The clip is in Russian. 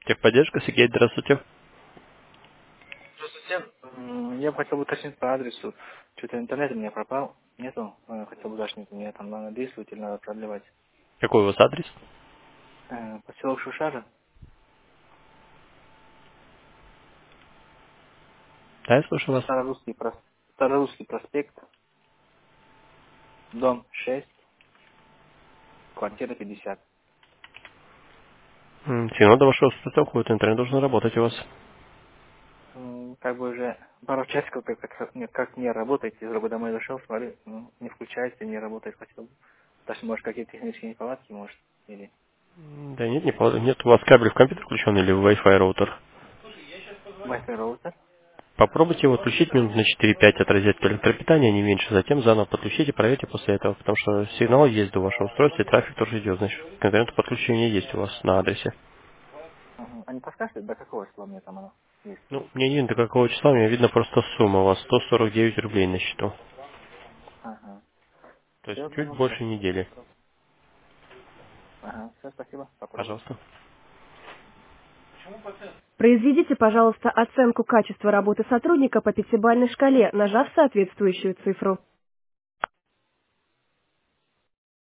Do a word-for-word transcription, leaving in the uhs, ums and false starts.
Техподдержка, Сергей, здравствуйте. Здравствуйте. М, Я бы хотел бы уточнить по адресу. Что-то интернет у меня пропал. Нету. Э, Хотел бы уточнить, мне там надо действовать или надо продлевать. Какой у вас адрес? Э, Поселок Шушара, Да, я слушаю вас. Старорусский, прос- Старорусский проспект, дом шесть, квартира пятьдесят. М, Сигнал до вашего устройства уходит, интернет должен работать у вас. М, Как бы уже пару часиков как, как, не- как не работает. Из друга домой зашел, смотрю, ну, не включается, не работает. Хотел бы. Даже, может, какие-то технические неполадки, может, или М, Да нет, не пол- нет, у вас кабель в компьютер включен или в Wi-Fi роутер. Wi-Fi роутер. Попробуйте его отключить минут на четыре-пять от розетки электропитания, не меньше. Затем заново подключите, проверьте после этого, потому что сигнал есть до вашего устройства, и трафик тоже идет, значит, к интернету подключение есть у вас на адресе. Ага. А не подскажете, до какого числа мне там оно есть? Ну, мне не видно, до какого числа, мне видно просто сумма. У вас сто сорок девять рублей на счету. Ага. То есть Все, чуть понял, больше спасибо. недели. Ага, все, спасибо, попробую. Пожалуйста. Произведите, пожалуйста, оценку качества работы сотрудника по пятибалльной шкале, нажав соответствующую цифру.